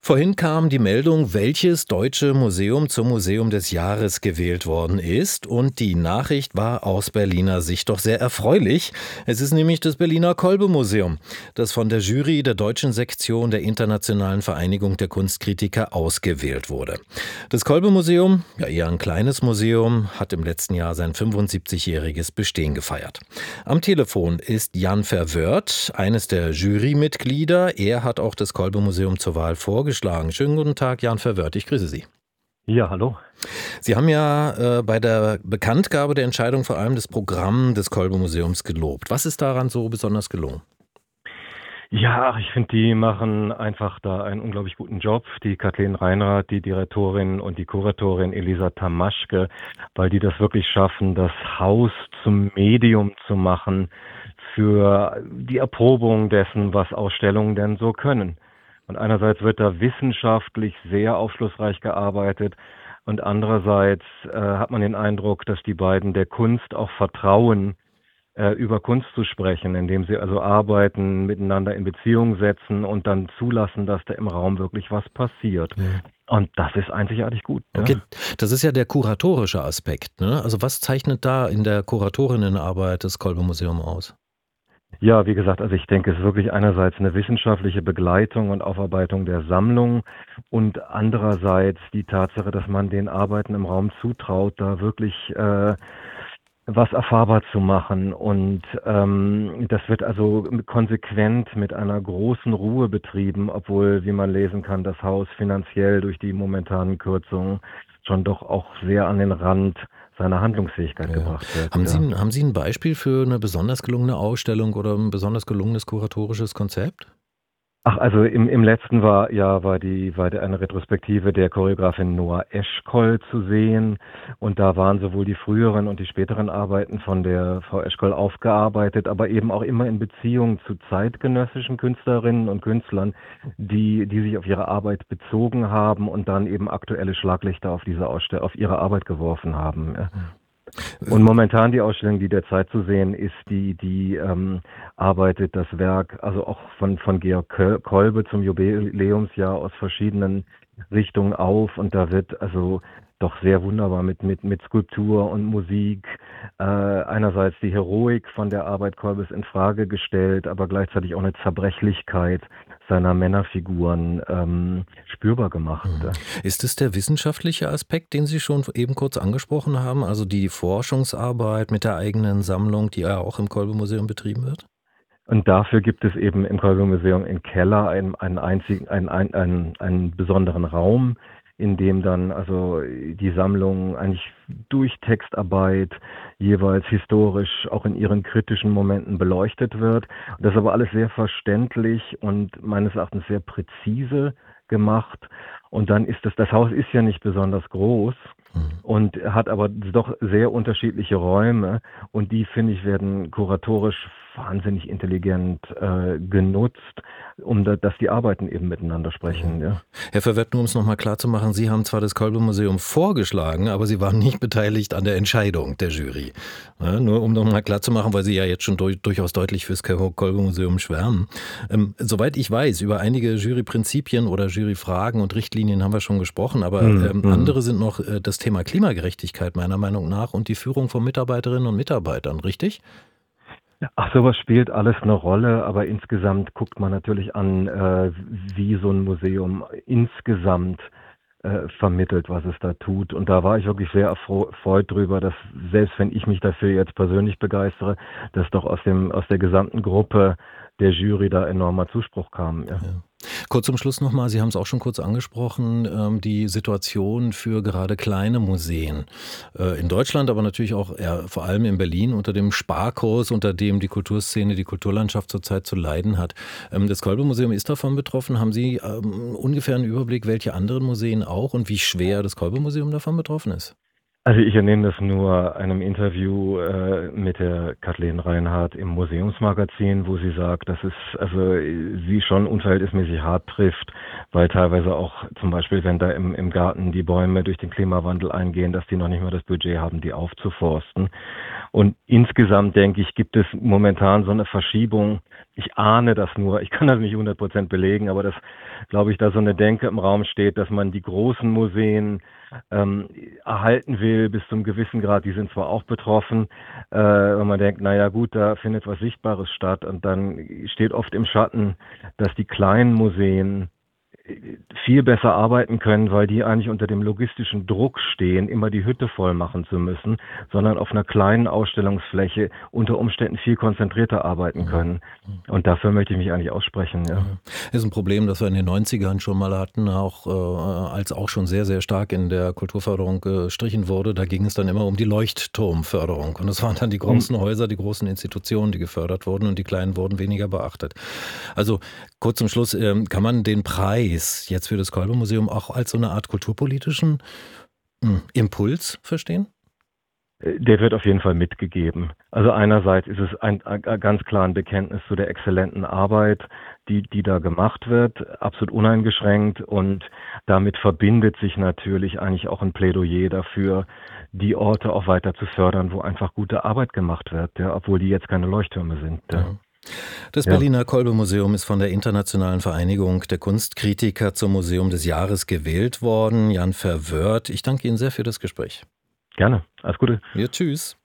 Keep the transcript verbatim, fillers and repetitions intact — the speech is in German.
Vorhin kam die Meldung, welches deutsche Museum zum Museum des Jahres gewählt worden ist. Und die Nachricht war aus Berliner Sicht doch sehr erfreulich. Es ist nämlich das Berliner Kolbe-Museum, das von der Jury der deutschen Sektion der Internationalen Vereinigung der Kunstkritiker ausgewählt wurde. Das Kolbe-Museum, ja eher ein kleines Museum, hat im letzten Jahr sein fünfundsiebzigjähriges Bestehen gefeiert. Am Telefon ist Jan Verwörth, eines der Jurymitglieder. Er hat auch das Kolbe-Museum zur Wahl vorgeschlagen. Schönen guten Tag, Jan Verwörth, ich grüße Sie. Ja, hallo. Sie haben ja äh, bei der Bekanntgabe der Entscheidung vor allem das Programm des Kolbe-Museums gelobt. Was ist daran so besonders gelungen? Ja, ich finde, die machen einfach da einen unglaublich guten Job. Die Kathleen Reinrath, die Direktorin und die Kuratorin Elisa Tamaschke, weil die das wirklich schaffen, das Haus zum Medium zu machen für die Erprobung dessen, was Ausstellungen denn so können. Und einerseits wird da wissenschaftlich sehr aufschlussreich gearbeitet und andererseits äh, hat man den Eindruck, dass die beiden der Kunst auch vertrauen, äh, über Kunst zu sprechen, indem sie also arbeiten, miteinander in Beziehung setzen und dann zulassen, dass da im Raum wirklich was passiert. Ja. Und das ist einzigartig gut. Okay, Ja? das ist ja der kuratorische Aspekt, ne? Also was zeichnet da in der Kuratorinnenarbeit das Kolbe-Museum aus? Ja, wie gesagt, also ich denke, es ist wirklich einerseits eine wissenschaftliche Begleitung und Aufarbeitung der Sammlung und andererseits die Tatsache, dass man den Arbeiten im Raum zutraut, da wirklich äh, was erfahrbar zu machen. Und ähm, das wird also konsequent mit einer großen Ruhe betrieben, obwohl, wie man lesen kann, das Haus finanziell durch die momentanen Kürzungen schon doch auch sehr an den Rand seiner Handlungsfähigkeit Ja. gebracht wird. Haben Ja. Sie, ein- haben Sie ein Beispiel für eine besonders gelungene Ausstellung oder ein besonders gelungenes kuratorisches Konzept? Ach, also im, im letzten war, Jahr war die, war der, eine Retrospektive der Choreografin Noah Eschkol zu sehen. Und da waren sowohl die früheren und die späteren Arbeiten von der Frau Eschkol aufgearbeitet, aber eben auch immer in Beziehung zu zeitgenössischen Künstlerinnen und Künstlern, die, die sich auf ihre Arbeit bezogen haben und dann eben aktuelle Schlaglichter auf diese Ausstellung, auf ihre Arbeit geworfen haben. Ja. Und momentan die Ausstellung, die derzeit zu sehen ist, die, die ähm, arbeitet das Werk, also auch von, von Georg Kolbe zum Jubiläumsjahr aus verschiedenen Richtungen auf. Und da wird also doch sehr wunderbar mit, mit, mit Skulptur und Musik äh, einerseits die Heroik von der Arbeit Kolbes in Frage gestellt, aber gleichzeitig auch eine Zerbrechlichkeit seiner Männerfiguren ähm, spürbar gemacht. Mhm. Ist es der wissenschaftliche Aspekt, den Sie schon eben kurz angesprochen haben, also die Forschungsarbeit mit der eigenen Sammlung, die ja auch im Kolbe-Museum betrieben wird? Und dafür gibt es eben im Kolbe-Museum im Keller einen, einen einzigen, einen, einen, einen, einen besonderen Raum, in dem dann also die Sammlung eigentlich durch Textarbeit jeweils historisch auch in ihren kritischen Momenten beleuchtet wird. Das ist aber alles sehr verständlich und meines Erachtens sehr präzise gemacht. Und dann ist das, das Haus ist ja nicht besonders groß und hat aber doch sehr unterschiedliche Räume und die, finde ich, werden kuratorisch wahnsinnig intelligent äh, genutzt, um da, dass die Arbeiten eben miteinander sprechen. Ja. Herr Verwörth, nur um es nochmal klar zu machen, Sie haben zwar das Kolbe-Museum vorgeschlagen, aber Sie waren nicht beteiligt an der Entscheidung der Jury. Ja, nur um nochmal klar zu machen, weil Sie ja jetzt schon durch, durchaus deutlich fürs Kolbe-Museum schwärmen. Ähm, soweit ich weiß, über einige Juryprinzipien oder Juryfragen und Richtlinien haben wir schon gesprochen, aber Hm, ähm, hm. andere sind noch äh, das Thema Klimagerechtigkeit meiner Meinung nach und die Führung von Mitarbeiterinnen und Mitarbeitern, richtig? Ach, sowas spielt alles eine Rolle, aber insgesamt guckt man natürlich an, äh, wie so ein Museum insgesamt äh, vermittelt, was es da tut. Und da war ich wirklich sehr erfreut erfreut drüber, dass selbst wenn ich mich dafür jetzt persönlich begeistere, dass doch aus dem aus der gesamten Gruppe der Jury da enormer Zuspruch kam. Ja. Ja. Kurz zum Schluss nochmal, Sie haben es auch schon kurz angesprochen, ähm, die Situation für gerade kleine Museen äh, in Deutschland, aber natürlich auch ja, vor allem in Berlin unter dem Sparkurs, unter dem die Kulturszene, die Kulturlandschaft zurzeit zu leiden hat. Ähm, das Kolbe-Museum ist davon betroffen. Haben Sie ähm, ungefähr einen Überblick, welche anderen Museen auch und wie schwer das Kolbe-Museum davon betroffen ist? Also ich entnehme das nur einem Interview äh, mit der Kathleen Reinhardt im Museumsmagazin, wo sie sagt, dass es also sie schon unverhältnismäßig hart trifft, weil teilweise auch zum Beispiel, wenn da im, im Garten die Bäume durch den Klimawandel eingehen, dass die noch nicht mal das Budget haben, die aufzuforsten. Und insgesamt, denke ich, gibt es momentan so eine Verschiebung. Ich ahne das nur, ich kann das nicht hundert Prozent belegen, aber dass, glaube ich, da so eine Denke im Raum steht, dass man die großen Museen ähm, erhalten will bis zum gewissen Grad. Die sind zwar auch betroffen, äh, wenn man denkt, naja gut, da findet was Sichtbares statt, und dann steht oft im Schatten, dass die kleinen Museen viel besser arbeiten können, weil die eigentlich unter dem logistischen Druck stehen, immer die Hütte voll machen zu müssen, sondern auf einer kleinen Ausstellungsfläche unter Umständen viel konzentrierter arbeiten können. Und dafür möchte ich mich eigentlich aussprechen. Ja. Das ist ein Problem, das wir in den neunzigern schon mal hatten, auch äh, als auch schon sehr, sehr stark in der Kulturförderung gestrichen wurde. Da ging es dann immer um die Leuchtturmförderung. Und das waren dann die großen Häuser, die großen Institutionen, die gefördert wurden, und die kleinen wurden weniger beachtet. Also kurz zum Schluss, ähm, kann man den Preis jetzt für das Kolbe-Museum auch als so eine Art kulturpolitischen mh, Impuls verstehen? Der wird auf jeden Fall mitgegeben. Also einerseits ist es ein, ein ganz klar ein Bekenntnis zu der exzellenten Arbeit, die, die da gemacht wird, absolut uneingeschränkt, und damit verbindet sich natürlich eigentlich auch ein Plädoyer dafür, die Orte auch weiter zu fördern, wo einfach gute Arbeit gemacht wird, ja, obwohl die jetzt keine Leuchttürme sind. Ja. Ja. Das Ja. Berliner Kolbe-Museum ist von der Internationalen Vereinigung der Kunstkritiker zum Museum des Jahres gewählt worden. Jan Verwörth, ich danke Ihnen sehr für das Gespräch. Gerne. Alles Gute. Ja, tschüss.